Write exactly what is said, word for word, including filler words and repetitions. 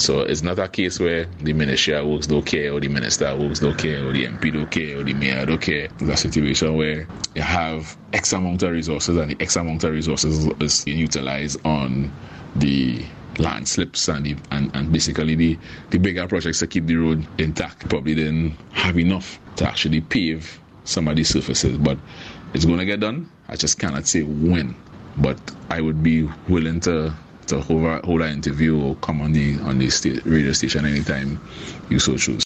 So it's not a case where the ministry works don't care, or the minister works don't care, or the M P don't care, or the mayor don't care. It's a situation where you have X amount of resources, and the X amount of resources is utilized on the land slips and, the, and and basically the, the bigger projects to keep the road intact probably didn't have enough to actually pave some of these surfaces. But it's going to get done. I just cannot say when. But I would be willing to to hold, hold an interview or come on the on the sta- radio station anytime you so choose.